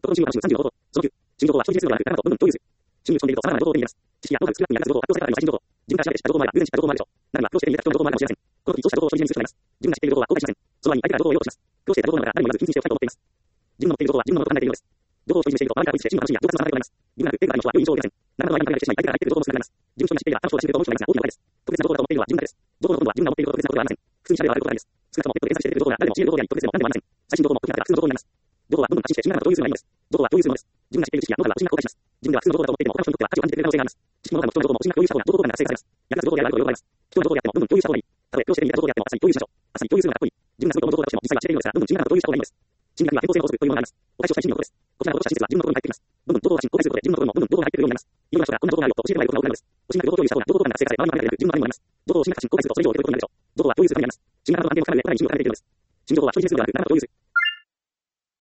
と中和35度。その9、新情報は消費実力がある部分という。新入しているとさらなる情報を手に入れます。知識やノウハウ、少なくとも2つ情報を発表されたりは最新情報。自分から調べて知った情報もあれば、偶然知った情報もあるでしょう。ならば、今日している情報もあるかもしれません。この時、そうした情報を処理にするとなります。自分が知っている情報は公開しません。その場に相手から情報を用意します。今日していた情報なのから何も言わず緊急しておきたいと思っています。自分の持っている情報は自分のものと考えているのです。情報を処理していると、周りから追いして、真の話や上達の流れとなります。自分が言っているからの人は良い印象を受けません。何らかの間に考えてしまい、相手から入っている情報も少なくなります。自分一人が知っていれば、他の人が知っていると思う人がいますが、大きな誤解です。特別な情報だと思っているのは自分だけです。情報の温度は自分が持っていることと特別なことではありません。普通に調べればわかることなんです。少なくともネットで検索している情報が誰でも知っている情報であり、特別でも何でもありません。最新情報も特には普通の情報になります。情報はどんどん発信して、自分の中の共有するのがいいのです。情報は共有するものです。自分が知っている知識やノウハウは不審な公開します。自分では普通の情報だと思っていても、他の人にとっては価値を感じてくれる可能性があります。知識の中の人の情報も不審な共有した方が情報が活性化されます。役立つ情報であるということがあります。人の情報であっても、どんどん共有した方がいい。たとえ、今日して手に入れた情報であっても、朝に共有しましょう。朝に共有するのがかっこいい。自分がすごく思う情報だとしても、実際は知っているのですが、どんどん自分の中の共有した方がいいのです。心理学には変更性の法則というものがあります。お返しをしたい心理のことです。こちらのことした真実は自分の心に入ってきます。どんどん情報を発信、公開することで自分の心にもどんどん情報が入ってくるようになります。いろんな人がこんな情報があるよと教えてもらえることが多くなるのです。お心理学を共有した方が情報交換が活性化され、周りの考えが自分のためにもなります。情報を心理学発信、公開するとそれ以上受けることになるでしょう。情報は共有するためになります。心理学の関係もかなり役割に重要とされているようです。新情報は消費するのではなく、何かを共有する。